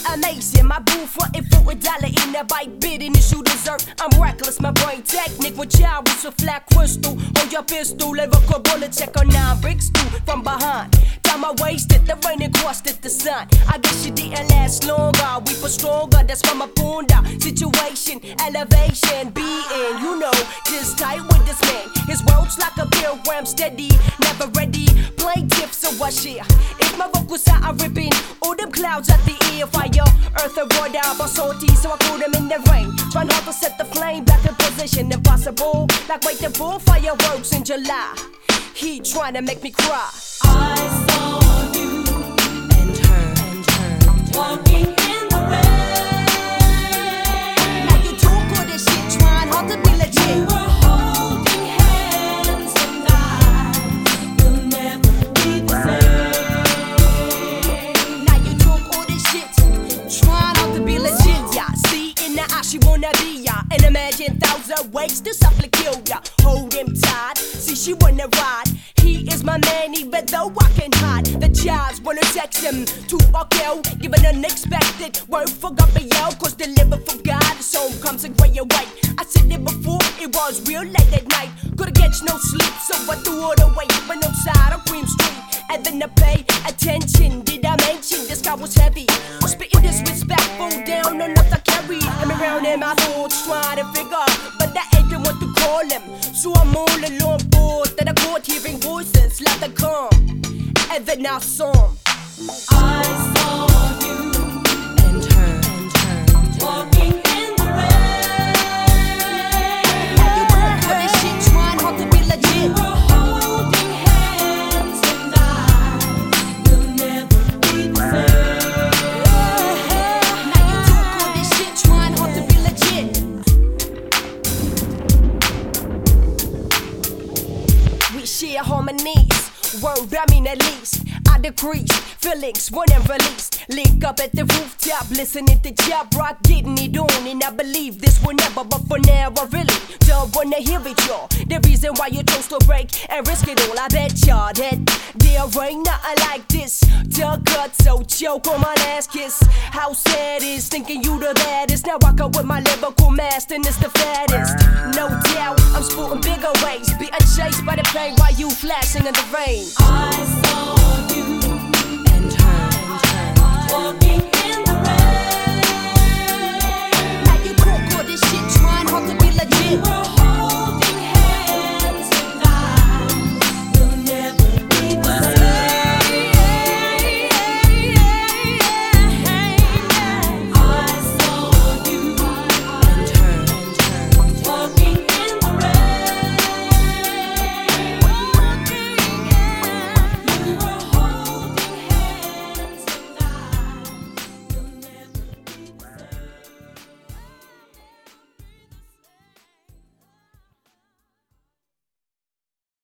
amazing. My boo frontin' for $1 in a bite bidding that you deserve. I'm reckless, my brain technic with child with a flat crystal. Hold your pistol, lyrical bullet check on 9 bricks too from behind. Got my waist at the rain and crossed at the sun. I guess you didn't last longer. We for stronger, that's from a bunda situation, elevation, being, you know, just tight with this man. His world's like a pilgrim, steady, never ready. Plaintiff, so I share. If my vocals are ripping, all them clouds at the ear, fire, earth and water, but salty, so I cool them in the rain. Trying hard to set the flame back in position, impossible. Like waiting for fireworks in July. He trying to make me cry. I saw you and her walking in the rain. Now you talk all this shit, trying hard to be legit. We were holding hands and I will never be the same. Now you talk all this shit, trying hard to be legit. Yeah, see in the eye she wanna be ya, and imagine 1,000 ways to softly kill ya. Hold him tight, see she wanna ride. He is my man, even though I can hide. The childs wanna text him to a kill, give an unexpected word for Gabrielle, cause deliver from God, his home comes in gray and white. I said it before, it was real late at night. Couldn't catch no sleep, so I threw it away. Went outside on Queen Street, and then I paid attention. Did I mention this guy was heavy? Was spitting disrespectful down on up the carry. I'm around in my thoughts trying to figure, but I ain't what to call him. So I'm all alone bored that I caught hearing voices like the calm, and then I saw him. I saw you and her walking in the rain. Now you doing for this shit, trying hard to be We legit. were holding hands and I will never be the same. Now you doing for this shit, trying hard to be legit. We share harmonies, word I mean at least. I decrease, feelings wouldn't release. Link up at the rooftop, listening to Job Rock, getting it on. And I believe this will never, but for now I really don't wanna hear it, y'all. The reason why you chose to break and risk it all, I bet y'all that there ain't nothing like this. Duck cut, so choke on my last kiss. How sad is thinking you the baddest. Now I go with my lyrical master, and it's the fattest. No doubt, I'm sporting bigger ways, being chased by the pain while you flashing in the rain. I saw